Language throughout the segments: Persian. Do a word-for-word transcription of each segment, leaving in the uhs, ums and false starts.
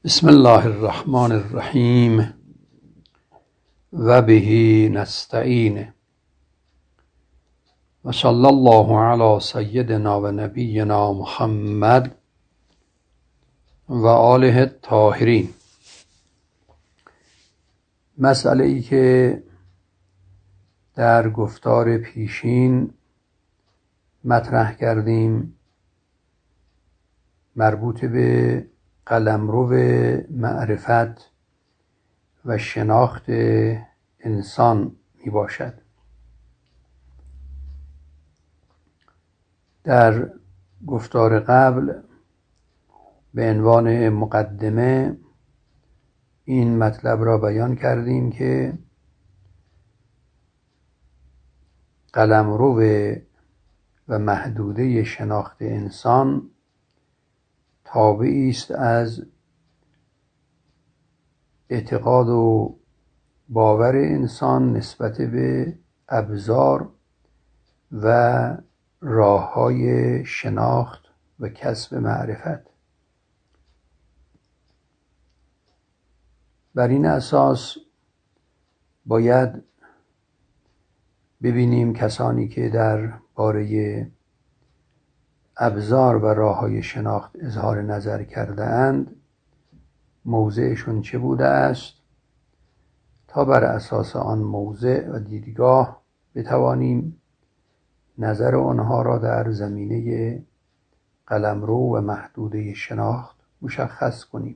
بسم الله الرحمن الرحیم و به نستعین و صلی الله علی سیدنا و نبینا محمد و آله الطاهرین. مسئله ای که در گفتار پیشین مطرح کردیم مربوط به قلمرو معرفت و شناخت انسان می باشد. در گفتار قبل به عنوان مقدمه این مطلب را بیان کردیم که قلمرو و محدوده شناخت انسان تابعی است از اعتقاد و باور انسان نسبت به ابزار و راه‌های شناخت و کسب معرفت. بر این اساس باید ببینیم کسانی که در باره ابزار و راه‌های شناخت اظهار نظر کرده اند موضعشون چه بوده است تا بر اساس آن موضع و دیدگاه بتوانیم نظر آنها را در زمینه قلمرو و محدوده شناخت مشخص کنیم.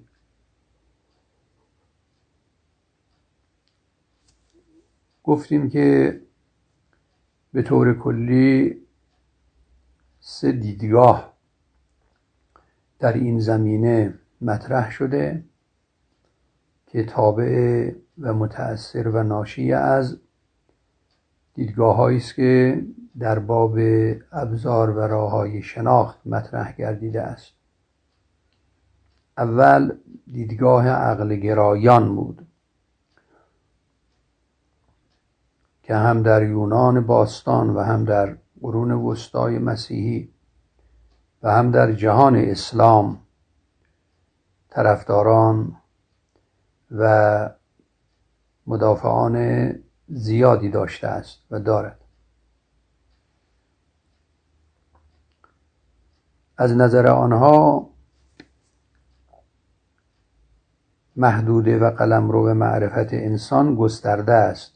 گفتیم که به طور کلی سه دیدگاه در این زمینه مطرح شده که تابع و متأثر و ناشی از دیدگاه‌هایی است که در باب ابزار و راه‌های شناخت مطرح گردیده است. اول دیدگاه عقل گرایان بود که هم در یونان باستان و هم در قرون وسطای مسیحی و هم در جهان اسلام طرفداران و مدافعان زیادی داشته است و دارد. از نظر آنها محدوده و قلمرو معرفت انسان گسترده است.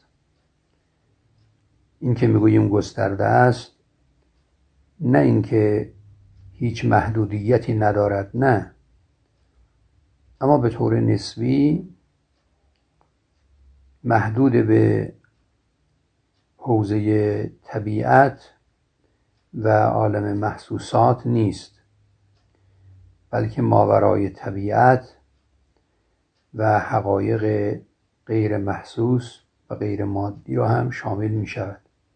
این که میگوییم گسترده است نه اینکه هیچ محدودیتی ندارد، نه، اما به طور نسبی محدود به حوزه طبیعت و عالم محسوسات نیست، بلکه ماورای طبیعت و حقایق غیر محسوس و غیر مادی را هم شامل می شود.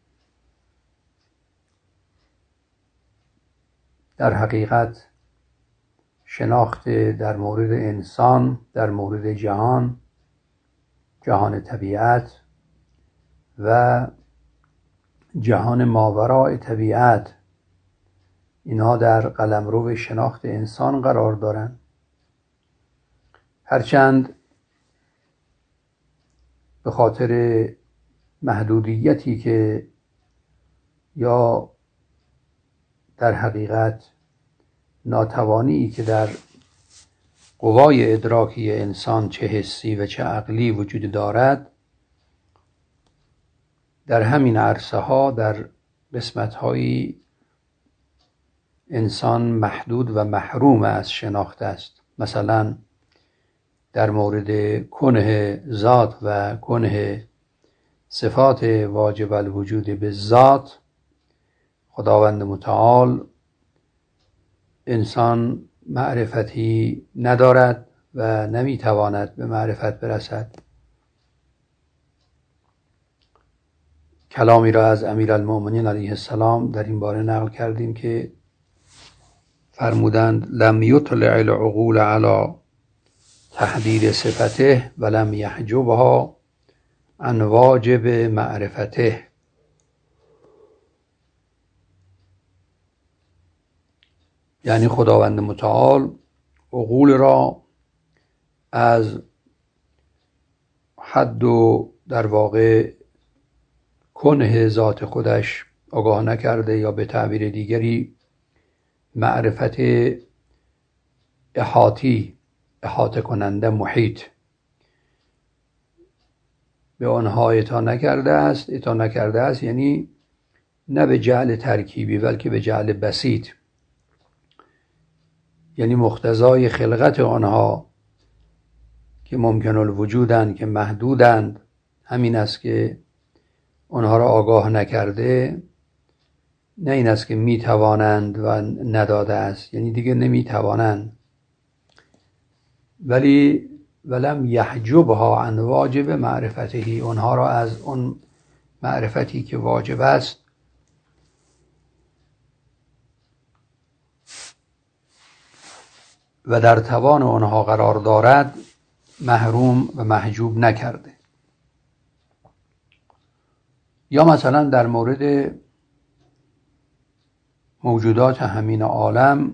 در حقیقت شناخت در مورد انسان، در مورد جهان، جهان طبیعت و جهان ماورای طبیعت، اینها در قلمرو شناخت انسان قرار دارند. هرچند به خاطر محدودیتی که یا در حقیقت ناتوانی که در قوای ادراکی انسان چه حسی و چه عقلی وجود دارد، در همین عرصه ها در قسمت هایی انسان محدود و محروم از شناخت است. مثلا در مورد کنه ذات و کنه صفات واجب الوجود به ذات خداوند متعال انسان معرفتی ندارد و نمیتواند به معرفت برسد. کلامی را از امیرالمؤمنین علیه السلام در این باره نقل کردیم که فرمودند لم یطلع العقول علی تحدید صفته و لم یحجبها عن واجب معرفته. یعنی خداوند متعال عقول را از حد و در واقع کنه ذات خودش آگاه نکرده، یا به تعبیر دیگری معرفت احاطی، احاطه کننده، محیط، به آنها اعطا نکرده است. اعطا نکرده است یعنی نه به جعل ترکیبی بلکه به جعل بسیط، یعنی مقتضای خلقت آنها که ممکن الوجودند، که محدودند، همین است که آنها را آگاه نکرده. نه این است که می توانند و نداده است، یعنی دیگه نمی توانند. ولی ولم یحجبها عن واجب معرفته، آنها را از اون معرفتی که واجب است و در توان آنها قرار دارد محروم و محجوب نکرده. یا مثلا در مورد موجودات همین عالم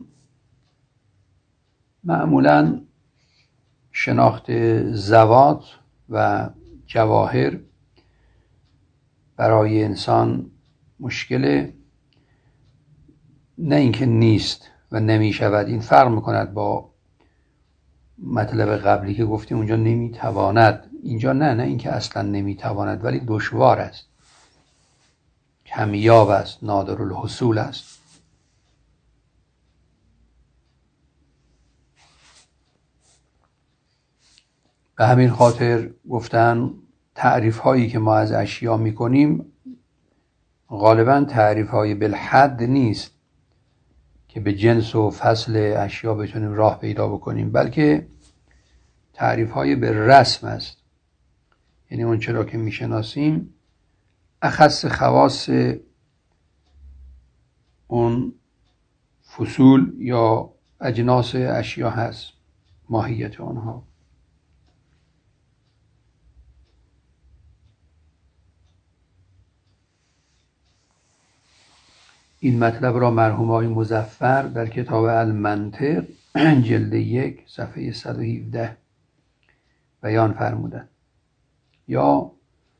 معمولا شناخت ذوات و جواهر برای انسان مشکله، نه اینکه نیست و نمی شود. این فرق میکند با مطلب قبلی که گفتیم اونجا نمی تواند، اینجا نه نه اینکه اصلا نمی تواند، ولی دشوار است، کمیاب است، نادر الحصول است. به همین خاطر گفتن تعریف هایی که ما از اشیا می کنیم غالبا تعریف های بالحد نیست که به جنس و فصل اشیا بتونیم راه پیدا بکنیم، بلکه تعریف های به رسم است. یعنی اون چرا که می شناسیم اخص خواص اون فصول یا اجناس اشیا هست، ماهیت آنها. این مطلب را مرحوم آقای مظفر در کتاب المنطق جلد یک صفحه صد و هفده بیان فرمودند. یا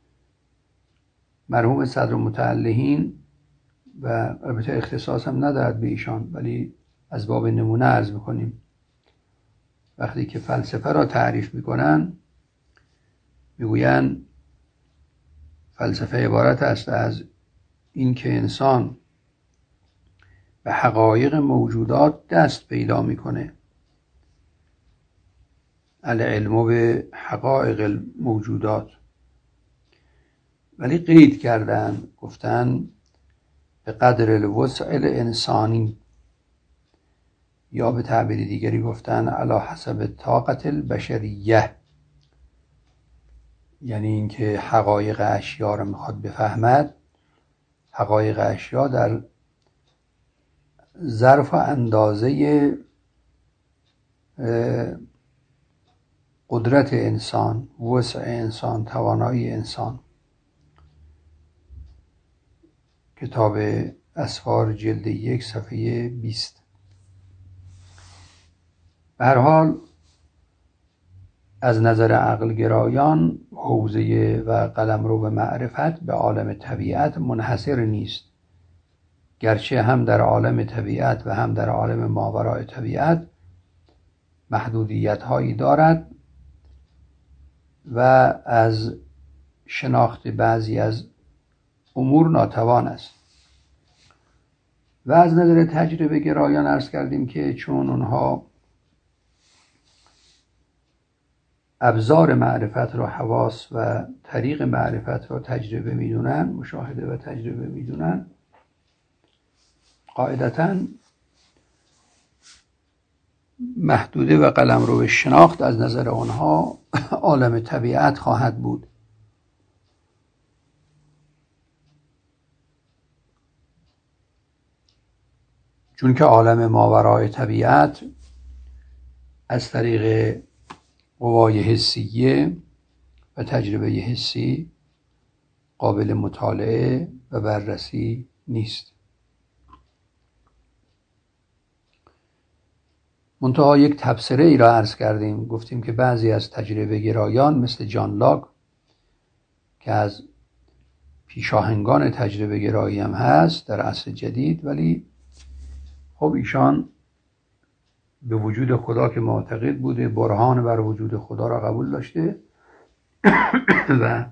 مرحوم صدر متعلهین، و البته اختصاص هم ندارد به ایشان ولی از باب نمونه عرض میکنیم، وقتی که فلسفه را تعریف میکنن میگوین فلسفه عبارت است از این که انسان به حقایق موجودات دست پیدا میکنه، العلم به حقایق الموجودات. ولی قید کردن، گفتن به قدر الوسع الانسانی، یا به تعبیر دیگری گفتن علی حسب طاقت البشریه، یعنی اینکه حقایق اشیا رو میخواد بفهمد. حقایق اشیا در ظرف و اندازه قدرت انسان، وسع انسان، توانایی انسان. کتاب اسفار جلد یک صفحه بیست. به هر حال از نظر عقل گرایان حوزه و قلمرو به معرفت به عالم طبیعت منحصر نیست، گرچه هم در عالم طبیعت و هم در عالم ماورای طبیعت محدودیت هایی دارد و از شناخت بعضی از امور ناتوان است. و از نظر تجربه گرایان عرض کردیم که چون اونها ابزار معرفت را حواس و طریق معرفت را تجربه میدونن، مشاهده و تجربه میدونن، قاعدتاً محدوده و قلمرو شناخت از نظر آنها عالم طبیعت خواهد بود. چون که عالم ماورای طبیعت از طریق قوای حسیه و تجربه حسی قابل مطالعه و بررسی نیست. منتها یک تبصره ای را عرض کردیم، گفتیم که بعضی از تجربه گرایان مثل جان لاک که از پیشاهنگان تجربه گرایی هم هست در عصر جدید، ولی خب ایشان به وجود خدا که معتقد بوده، برهان بر وجود خدا را قبول داشته و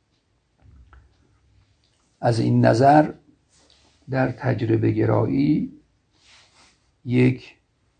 از این نظر در تجربه گرایی یک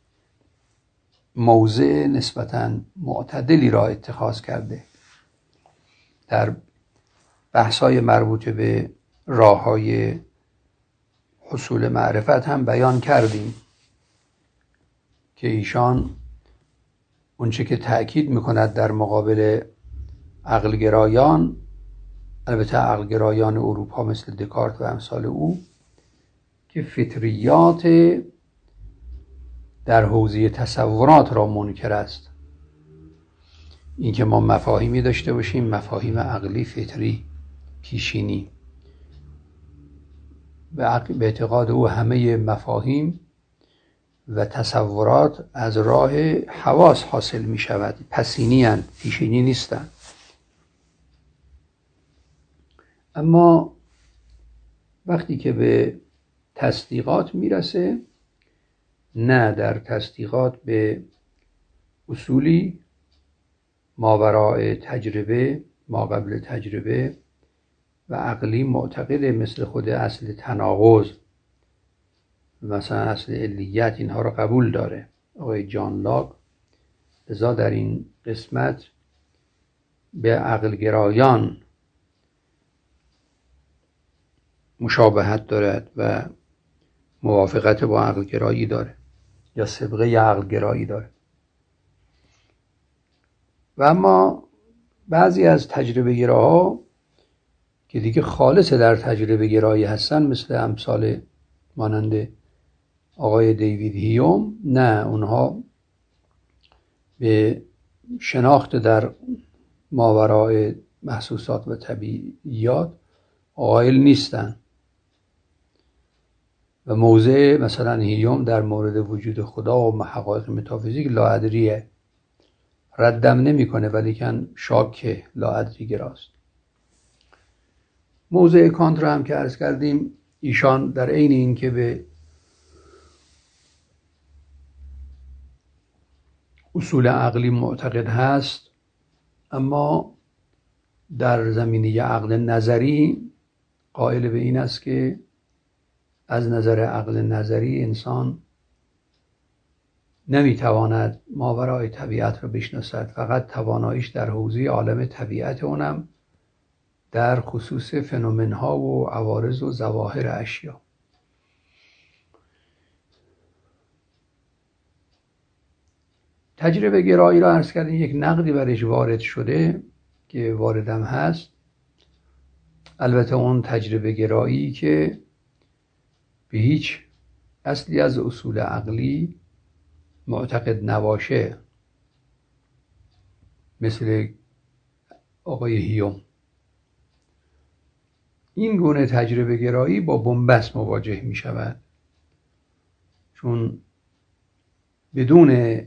موضع نسبتاً معتدلی را اتخاذ کرده. در بحث‌های مربوط به راه‌های حصول معرفت هم بیان کردیم که ایشان اونچه که تأکید میکند در مقابل عقلگرایان، البته عقلگرایان اروپا مثل دکارت و امثال او، که فطریات در حوزه تصورات را منکر است. این که ما مفاهیمی داشته باشیم، مفاهیم عقلی فطری پیشینی، به اعتقاد او همه مفاهیم و تصورات از راه حواس حاصل می شود، پسینی هستند، پیشینی نیستند. اما وقتی که به تصدیقات میرسه، نه، در تصدیقات به اصولی ماوراء تجربه، ما قبل تجربه و عقلی معتقده، مثل خود اصل تناقض، مثلا اصل علیت، اینها را قبول داره آقای جان لاک. لذا در این قسمت به عقلگرایان مشابهت دارد و موافقت با عقلگرایی داره یا سابقه عقلگرایی داره. و اما بعضی از تجربه گراها که دیگه خالص در تجربه گرایی هستن، مثل امثال مانند آقای دیوید هیوم، نه، اونها به شناخت در ماوراء محسوسات و طبیعیات قائل نیستن و موضع مثلا هیوم در مورد وجود خدا و حقایق متافیزیک لاادریه، ردم نمیکنه ولی کن شاک لاادری گراست. موضع کانت را هم که عرض کردیم، ایشان در عین این که به اصول عقلی معتقد هست، اما در زمینه عقل نظری قائل به این است که از نظر عقل نظری انسان نمیتواند ماورای طبیعت را بشناسد، فقط تواناییش در حوزه عالم طبیعت، اونم در خصوص فنومن‌ها و عوارض و ظواهر اشیا. تجربه گرایی را عرض کردیم، یک نقدی برش وارد شده که واردم هست. البته اون تجربه گرایی که به هیچ اصلی از اصول عقلی معتقد نباشه، مثل آقای هیوم، این گونه تجربه گرایی با بنبست مواجه می شود، چون بدون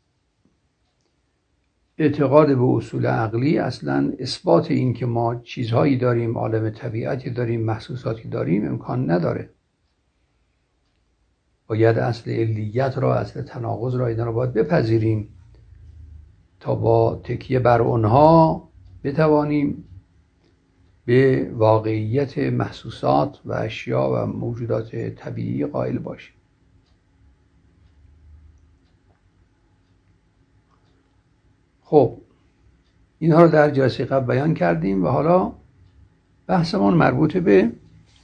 اعتقاد به اصول عقلی اصلا اثبات این که ما چیزهایی داریم، عالم طبیعتی داریم، محسوساتی داریم، امکان نداره. باید اصل علیت را، اصل تناقض را، اینا را باید بپذیریم تا با تکیه بر اونها بتوانیم به واقعیت محسوسات و اشیا و موجودات طبیعی قائل باشیم. خب اینها رو در جلسه قبل بیان کردیم و حالا بحثمون مربوط به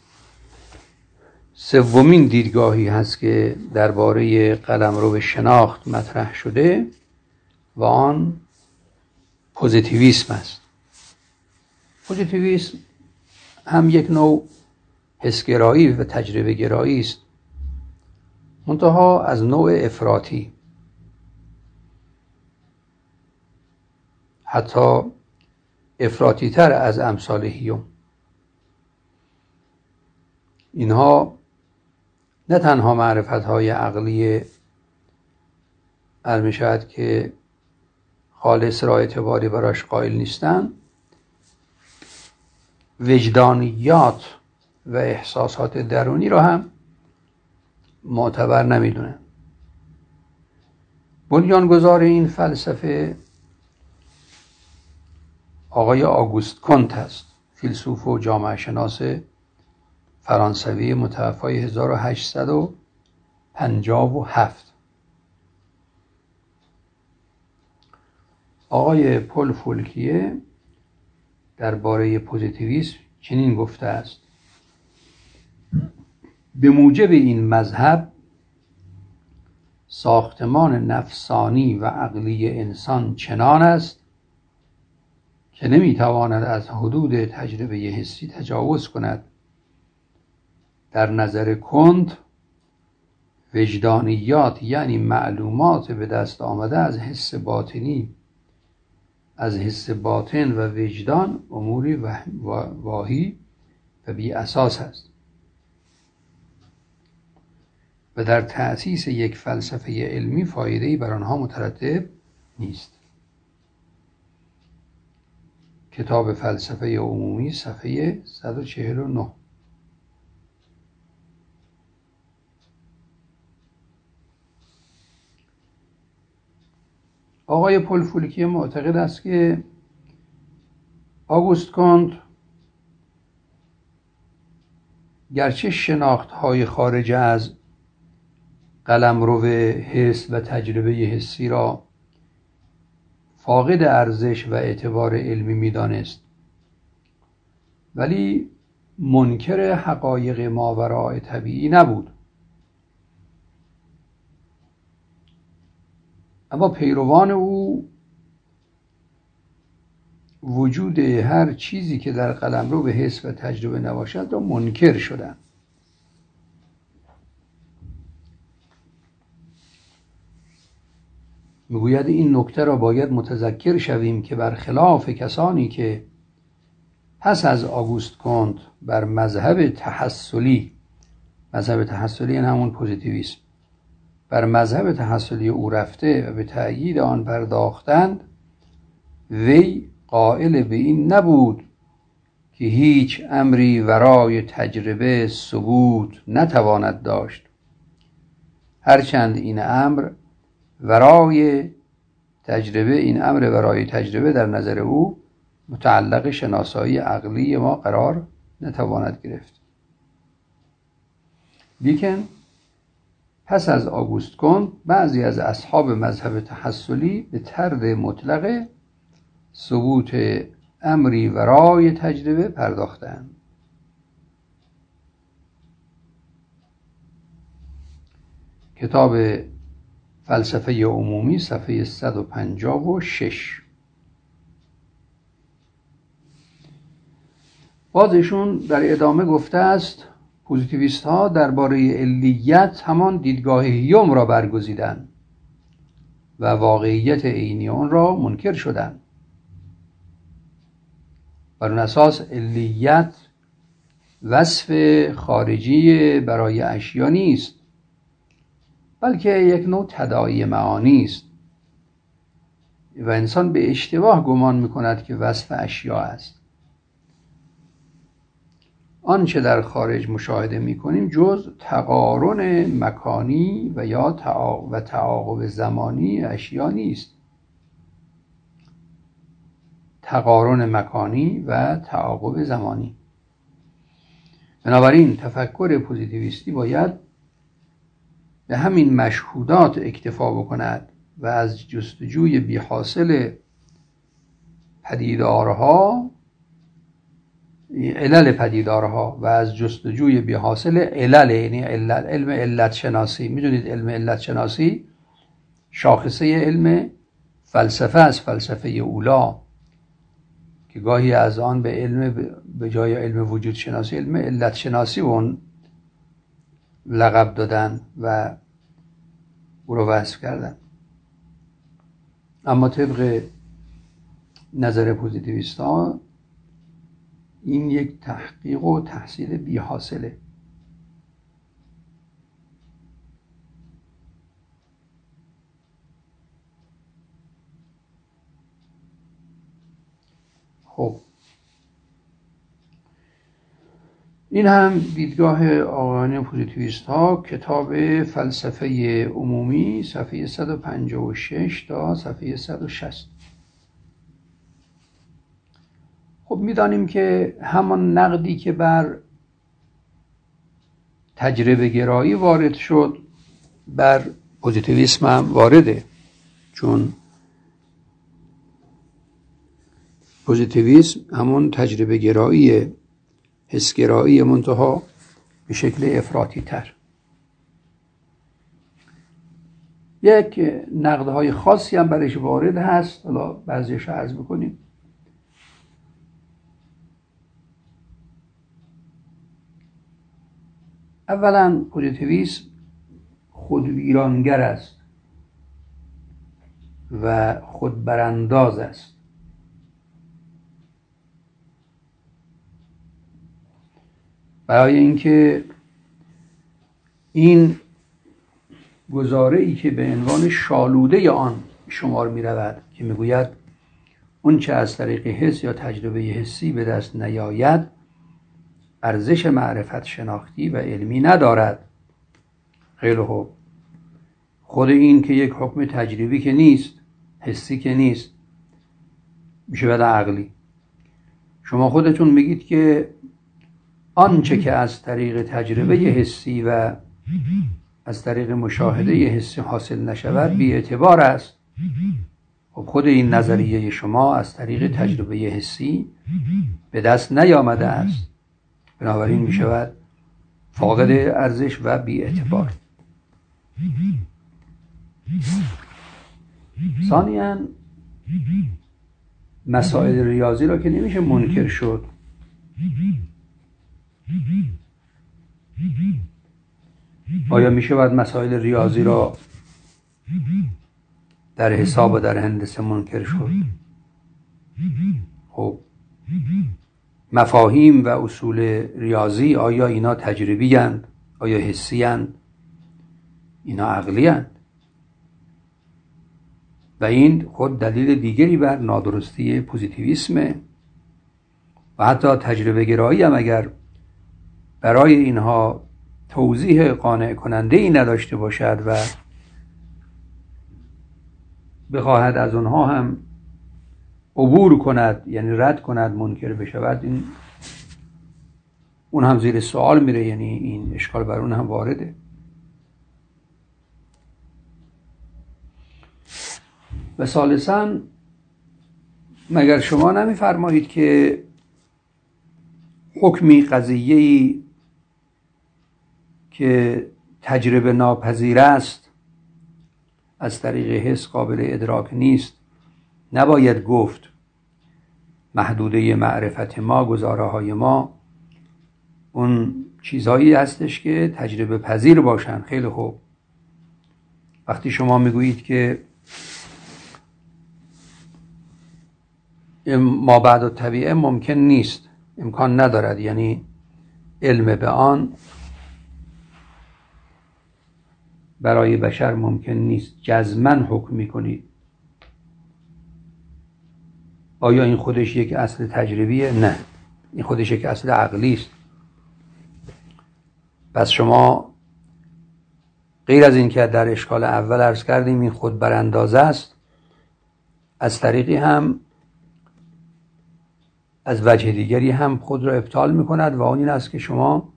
سومین دیدگاهی هست که درباره قلمرو شناخت مطرح شده و آن پوزیتیویسم است. پوزیتیویسم هم یک نوع حسگرایی و تجربه گرایی است، منتها از نوع افراطی، حتی افراطی تر از امثال هیوم. اینها نه تنها معرفت‌های عقلی عرض می شود که خالص را اعتباری براش قائل نیستن، وجدانیات و احساسات درونی را هم معتبر نمیدونن. بنیانگذار این فلسفه آقای آگوست کنت است، فیلسوف و جامعه شناس فرانسوی متوفای هزار و هشتصد و پنجاه و هفت. آقای پل فولکیه درباره پوزیتیویسم چنین گفته است: به موجب این مذهب ساختمان نفسانی و عقلی انسان چنان است که نمیتواند از حدود تجربه حسی تجاوز کند. در نظر کنت وجدانیات یعنی معلومات به دست آمده از حس باطنی از حس باطن و وجدان اموری واهی و بی اساس است و در تأسیس یک فلسفه علمی فایده‌ای بر آنها مترتب نیست. کتاب فلسفه عمومی صفحه صد و چهل و نه. آقای پل فولکیه معتقد است که آگوست کنت گرچه شناخت‌های خارج از قلمرو حس و تجربه حسی را فاقد ارزش و اعتبار علمی می‌دانست، ولی منکر حقایق ماوراء طبیعی نبود. اما پیروان او وجود هر چیزی که در قلمرو به حس و تجربه نباشد را منکر شدند. میگوید این نکته را باید متذکر شویم که برخلاف کسانی که پس از آگوست کنت بر مذهب تحصلی مذهب تحصلی یعنی همون پوزیتیویسم بر مذهب تحصلی او رفته و به تأیید آن پرداختند، وی قائل به این نبود که هیچ امری ورای تجربه ثبوت نتواند داشت، هرچند این امر ورای تجربه این امر ورای تجربه در نظر او متعلق شناسایی عقلی ما قرار نتواند گرفت. لیکن پس از آگوست کنت بعضی از اصحاب مذهب تحصلی به طرد مطلق ثبوت امری ورای تجربه پرداختند. کتاب فلسفه عمومی صفحه صد و پنجاه و شش. باز ایشون در ادامه گفته است پوزیتیویست ها درباره علیت همان دیدگاه هیوم را برگزیدند و واقعیت عینی آن را منکر شدند. بر اون اساس علیت وصف خارجی برای اشیا نیست، بلکه یک نوع تداعی معانی است و انسان به اشتباه گمان می‌کند که وصف اشیا است. آنچه در خارج مشاهده می‌کنیم جز تقارن مکانی و یا تعاقب و تعاقب زمانی اشیا نیست. تقارن مکانی و تعاقب زمانی. بنابراین تفکر پوزیتیویستی باید به همین مشهودات اکتفا بکند و از جستجوی بی‌حاصل پدیدارها علل پدیدارها و از جستجوی بی‌حاصل علل یعنی علل علم علت شناسی. میدونید علم علت شناسی شاخصه علم فلسفه است، فلسفه اولا، که گاهی از آن به علم به جای علم وجود شناسی علم علت شناسی اون لقب دادن و او رو وصف کردن. اما طبق نظر پوزیتیویست ها این یک تحقیق و تحصیل بی حاصله. خب این هم دیدگاه آقایان پوزیتیویست ها، کتاب فلسفه عمومی، صفحه صد و پنجاه و شش تا صفحه صد و شصت. خب میدانیم که همان نقدی که بر تجربه گرایی وارد شد بر پوزیتیویسم هم وارده، چون پوزیتیویسم همون تجربه گرایی حسگرایی منتها به شکل افراطی تر. یک نقدهای خاصی هم برش وارد هست، حالا بعضیش عرض بکنیم. اولا پوزیتیویسم خودویرانگر است و خودبرانداز است. برای اینکه این گزاره ای که به عنوان شالوده آن شمار می رود که می گوید اون چه از طریق حس یا تجربه حسی به دست نیاید ارزش معرفت شناختی و علمی ندارد. خیلی خوب، خود این که یک حکم تجربی که نیست، حسی که نیست، میشه بعد عقلی. شما خودتون میگید که آنچه که از طریق تجربه حسی و از طریق مشاهده حسی حاصل نشود بی اعتبار است. خب خود این نظریه شما از طریق تجربه حسی به دست نیامده است، بنابراین می شود فاقد ارزش و بی اعتبار. ثانیاً مسائل ریاضی را که نمیشه منکر شد. آیا می شود مسائل ریاضی را در حساب و در هندسه منکر شد؟ خب مفاهیم و اصول ریاضی آیا اینا تجربی هستند؟ آیا حسی هستند؟ اینا عقلی هستند؟ و این خود دلیل دیگری بر نادرستی پوزیتیویسمه. و حتی تجربه گرایی هم اگر برای اینها توضیح قانع کننده ای نداشته باشد و بخواهد از اونها هم عبور کند، یعنی رد کند، منکر بشود، این اون هم زیر سوال میره، یعنی این اشکال بر اون هم وارده. و ثالثاً مگر شما نمیفرمایید که حکمی قضیه‌ای که تجربه ناپذیر است، از طریق حس قابل ادراک نیست، نباید گفت محدوده معرفت ما، گزاره های ما اون چیزهایی هستش که تجربه پذیر باشن. خیلی خوب، وقتی شما میگویید که ما بعد الطبیعه ممکن نیست، امکان ندارد، یعنی علم به آن برای بشر ممکن نیست، جزماً حکم میکنید. آیا این خودش یک اصل تجربیه؟ نه، این خودش یک اصل عقلی است. پس شما غیر از این که در اشکال اول عرض کردیم این خود براندازه است، از طریقی هم از وجه دیگری هم خود را ابطال میکند و اون این است که شما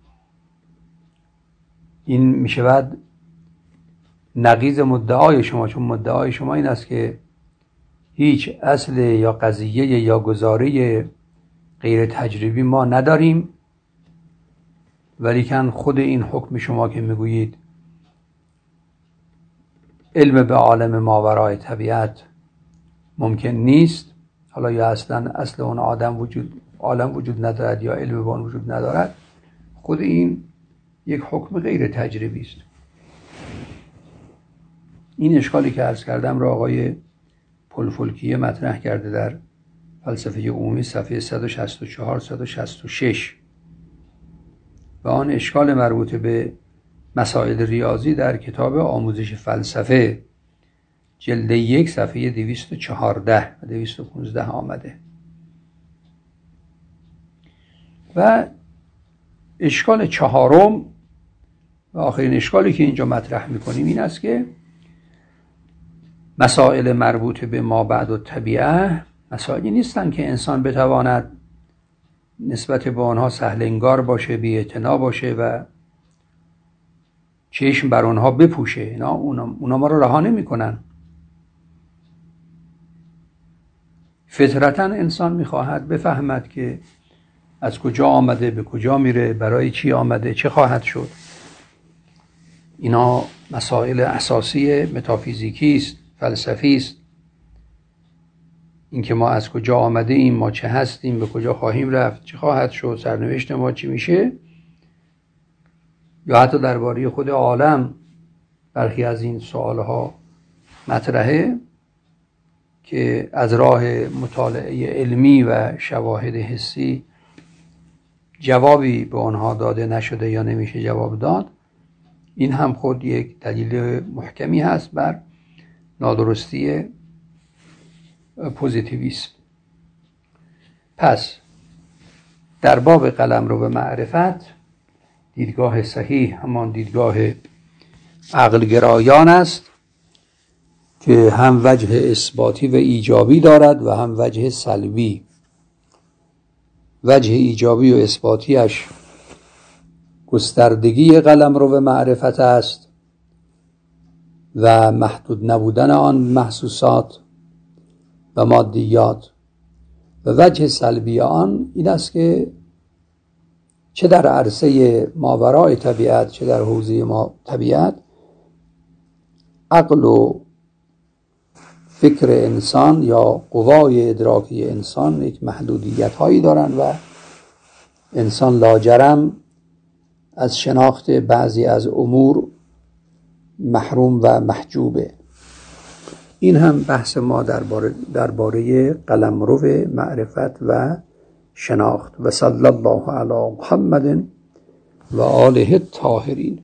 این میشود نقیض مدعای شما، چون مدعای شما این است که هیچ اصل یا قضیه یا گزاره غیر تجربی ما نداریم، ولیکن خود این حکم شما که میگویید علم به عالم ماورای طبیعت ممکن نیست، حالا یا اصلا اصل اون آدم وجود عالم وجود ندارد یا علم به اون وجود ندارد، خود این یک حکم غیر تجربی است. این اشکالی که عرض کردم را آقای پلفولکیه مطرح کرده در فلسفه عمومی صفحه صد و شصت و چهار صد و شصت و شش و آن اشکال مربوط به مسائل ریاضی در کتاب آموزش فلسفه جلد یک صفحه دویست و چهارده و دویست و پانزده آمده. و اشکال چهارم و آخرین اشکالی که اینجا مطرح میکنیم این است که مسائل مربوط به ما بعد و طبیعه مسائلی نیستن که انسان بتواند نسبت به آنها سهل انگار باشه، بی‌اعتنا باشه و چشم بر آنها بپوشه. اینا اونا ما رو رها نمی‌کنن. فطرتاً انسان می‌خواهد بفهمد که از کجا آمده، به کجا میره، برای چی آمده، چه خواهد شد. اینا مسائل اساسی متافیزیکی است، فلسفی است. اینکه ما از کجا آمده ایم، ما چه هستیم، به کجا خواهیم رفت، چه خواهد شد، سرنوشت ما چی میشه، یا حتی درباره خود عالم برخی از این سوالها مطرحه که از راه مطالعه علمی و شواهد حسی جوابی به آنها داده نشده یا نمیشه جواب داد. این هم خود یک دلیل محکمی هست بر نادرستی پوزیتیویسم. پس در باب قلمرو به معرفت دیدگاه صحیح همان دیدگاه عقلگرایان است که هم وجه اثباتی و ایجابی دارد و هم وجه سلبی. وجه ایجابی و اثباتیش گستردگی قلمرو به معرفت است و محدود نبودن آن محسوسات و مادیات، و وجه سلبی آن این است که چه در عرصه ماورای طبیعت چه در حوزه ما طبیعت عقل و فکر انسان یا قوای ادراکی انسان یک محدودیت هایی دارند و انسان لاجرم از شناخت بعضی از امور محروم و محجوبه. این هم بحث ما درباره درباره قلمرو معرفت و شناخت. و صلی الله علی محمد و آله الطاهرین.